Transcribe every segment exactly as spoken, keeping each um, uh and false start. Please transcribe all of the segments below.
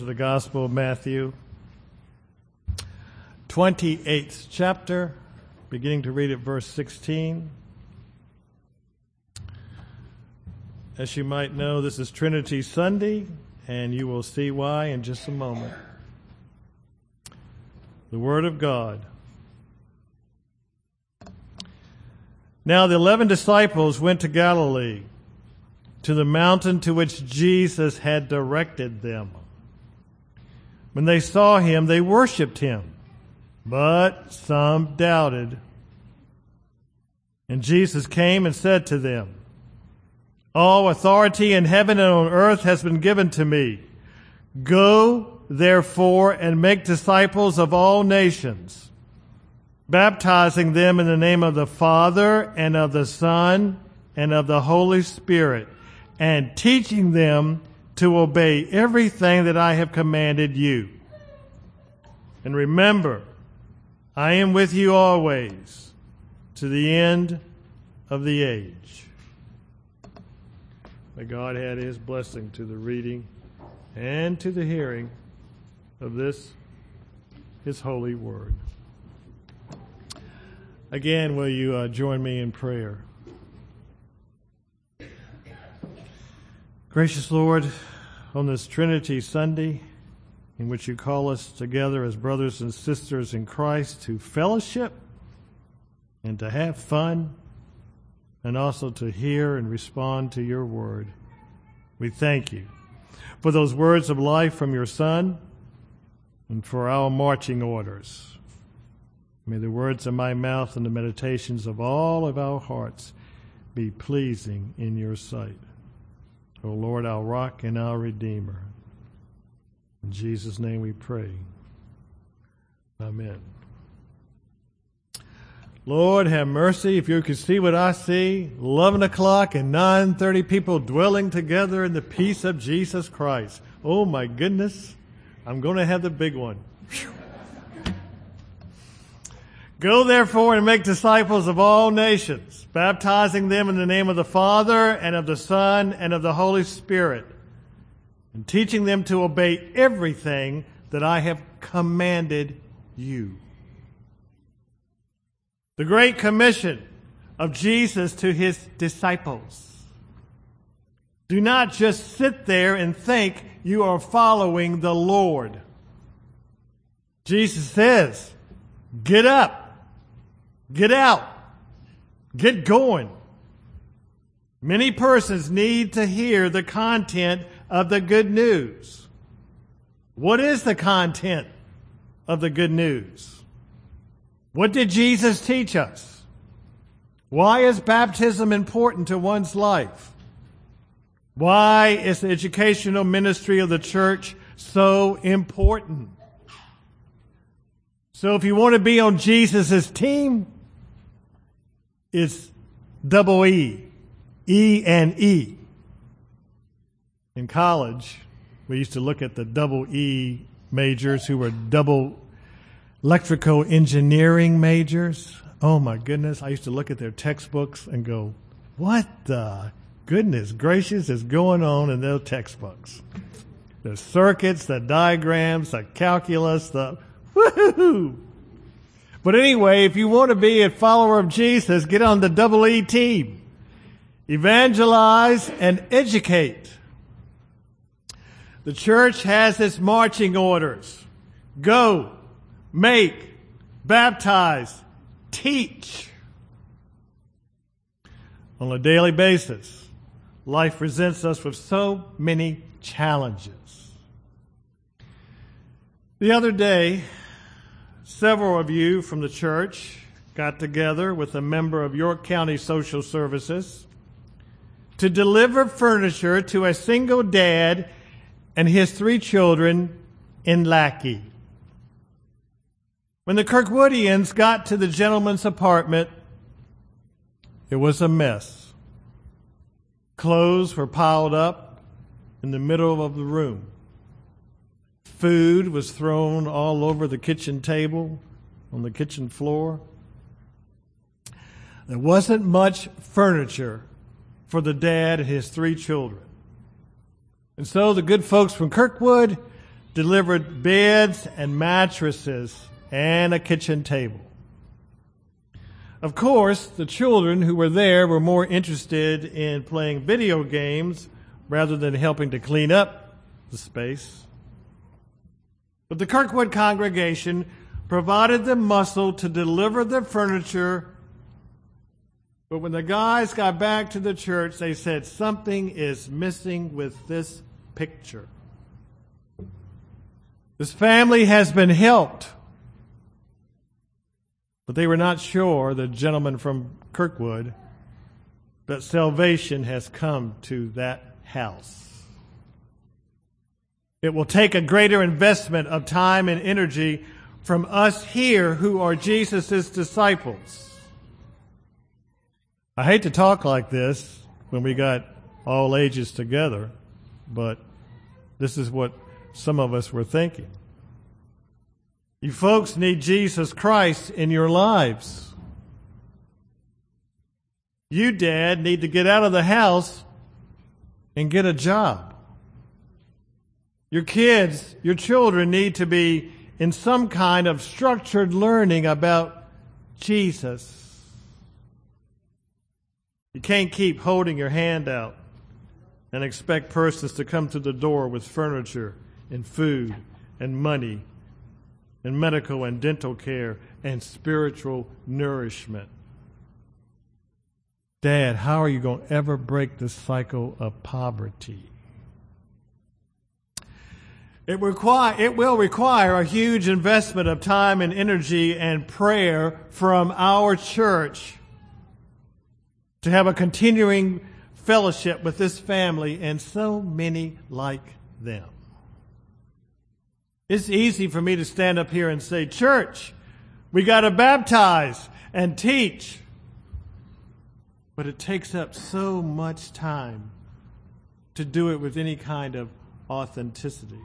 The Gospel of Matthew, twenty-eighth chapter, beginning to read at verse sixteen. As you might know, this is Trinity Sunday, and you will see why in just a moment. The Word of God. Now the eleven disciples went to Galilee, to the mountain to which Jesus had directed them. When they saw him, they worshipped him, but some doubted. And Jesus came and said to them, "All authority in heaven and on earth has been given to me. Go, therefore, and make disciples of all nations, baptizing them in the name of the Father and of the Son and of the Holy Spirit, and teaching them to obey everything that I have commanded you. And remember, I am with you always, to the end of the age." May God add his blessing to the reading and to the hearing of this, his holy word. Again, will you uh, join me in prayer? Gracious Lord, on this Trinity Sunday, in which you call us together as brothers and sisters in Christ to fellowship and to have fun, and also to hear and respond to your word, we thank you for those words of life from your Son and for our marching orders. May the words of my mouth and the meditations of all of our hearts be pleasing in your sight. O Lord, our rock and our redeemer. In Jesus' name we pray. Amen. Lord, have mercy. If you could see what I see, eleven o'clock and nine thirty people dwelling together in the peace of Jesus Christ. Oh my goodness. I'm going to have the big one. Go therefore and make disciples of all nations, baptizing them in the name of the Father and of the Son and of the Holy Spirit, and teaching them to obey everything that I have commanded you. The great commission of Jesus to his disciples. Do not just sit there and think you are following the Lord. Jesus says, get up. Get out. Get going. Many persons need to hear the content of the good news. What is the content of the good news? What did Jesus teach us? Why is baptism important to one's life? Why is the educational ministry of the church so important? So if you want to be on Jesus' team, it's double E, E and E. In college, we used to look at the double E majors who were double electrical engineering majors. Oh my goodness, I used to look at their textbooks and go, what the goodness gracious is going on in their textbooks? The circuits, the diagrams, the calculus, the woohoo! But anyway, if you want to be a follower of Jesus, get on the double E team. Evangelize and educate. The church has its marching orders. Go, make, baptize, teach. On a daily basis, life presents us with so many challenges. The other day, several of you from the church got together with a member of York County Social Services to deliver furniture to a single dad and his three children in Lackey. When the Kirkwoodians got to the gentleman's apartment, it was a mess. Clothes were piled up in the middle of the room. Food was thrown all over the kitchen table, on the kitchen floor. There wasn't much furniture for the dad and his three children. And so the good folks from Kirkwood delivered beds and mattresses and a kitchen table. Of course, the children who were there were more interested in playing video games rather than helping to clean up the space. But the Kirkwood congregation provided the muscle to deliver the furniture. But when the guys got back to the church, they said, something is missing with this picture. This family has been helped. But they were not sure, the gentleman from Kirkwood, that salvation has come to that house. It will take a greater investment of time and energy from us here who are Jesus' disciples. I hate to talk like this when we got all ages together, but this is what some of us were thinking. You folks need Jesus Christ in your lives. You, Dad, need to get out of the house and get a job. Your kids, your children need to be in some kind of structured learning about Jesus. You can't keep holding your hand out and expect persons to come through the door with furniture and food and money and medical and dental care and spiritual nourishment. Dad, how are you going to ever break the cycle of poverty? It, require, it will require a huge investment of time and energy and prayer from our church to have a continuing fellowship with this family and so many like them. It's easy for me to stand up here and say, church, we got to baptize and teach. But it takes up so much time to do it with any kind of authenticity.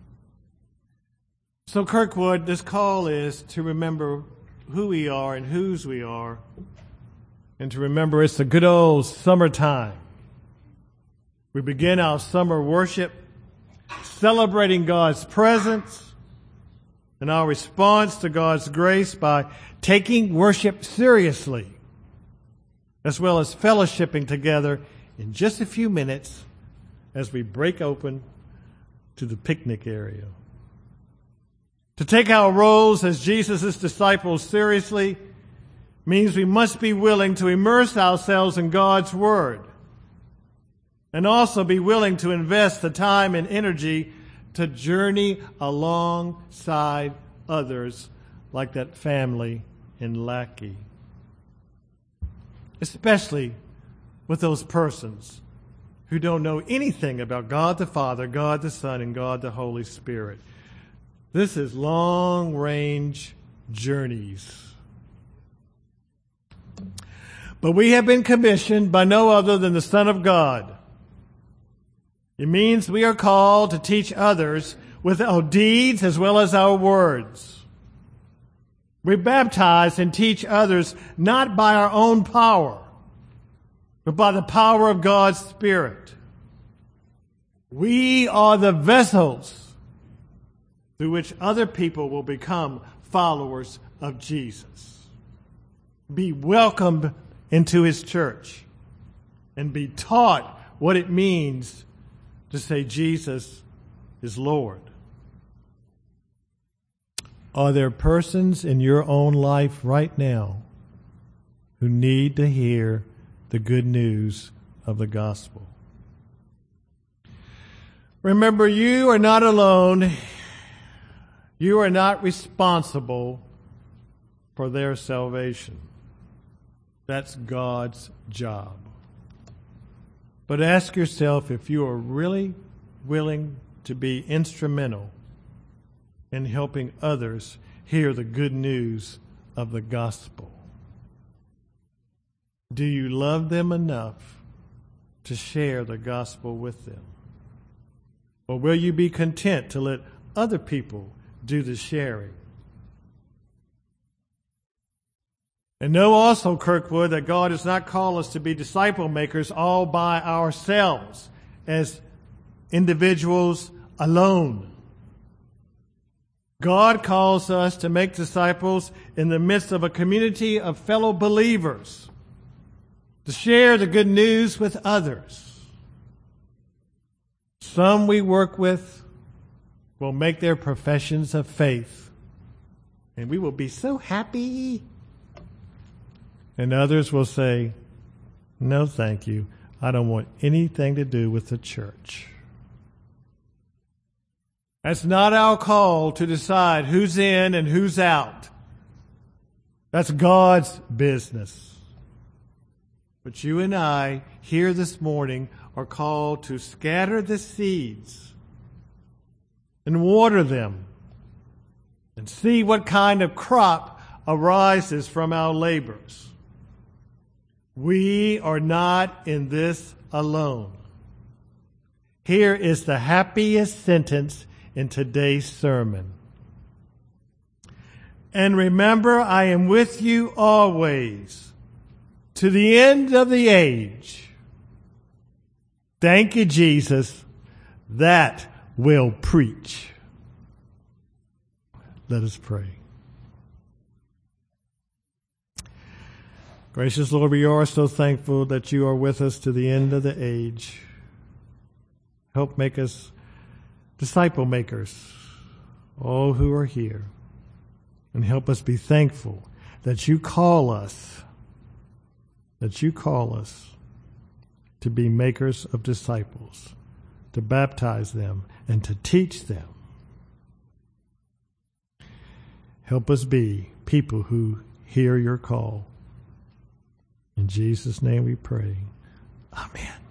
So Kirkwood, this call is to remember who we are and whose we are, and to remember it's the good old summertime. We begin our summer worship celebrating God's presence and our response to God's grace by taking worship seriously, as well as fellowshipping together in just a few minutes as we break open to the picnic area. To take our roles as Jesus' disciples seriously means we must be willing to immerse ourselves in God's Word and also be willing to invest the time and energy to journey alongside others like that family in Lackey. Especially with those persons who don't know anything about God the Father, God the Son, and God the Holy Spirit. This is long-range journeys. But we have been commissioned by no other than the Son of God. It means we are called to teach others with our deeds as well as our words. We baptize and teach others not by our own power, but by the power of God's Spirit. We are the vessels through which other people will become followers of Jesus. Be welcomed into His church and be taught what it means to say Jesus is Lord. Are there persons in your own life right now who need to hear the good news of the gospel? Remember, you are not alone. You are not responsible for their salvation. That's God's job. But ask yourself if you are really willing to be instrumental in helping others hear the good news of the gospel. Do you love them enough to share the gospel with them? Or will you be content to let other people do the sharing? And know also, Kirkwood, that God has not called us to be disciple makers all by ourselves as individuals alone. God calls us to make disciples in the midst of a community of fellow believers, to share the good news with others. Some we work with will make their professions of faith, and we will be so happy. And others will say, no, thank you. I don't want anything to do with the church. That's not our call to decide who's in and who's out. That's God's business. But you and I here this morning are called to scatter the seeds and water them and see what kind of crop arises from our labors. We are not in this alone. Here is the happiest sentence in today's sermon. And remember, I am with you always to the end of the age. Thank you, Jesus. That will preach. Let us pray. Gracious Lord, we are so thankful that you are with us to the end of the age. Help make us disciple makers, all who are here. And help us be thankful that you call us, that you call us to be makers of disciples, to baptize them and to teach them. Help us be people who hear your call. In Jesus' name we pray. Amen.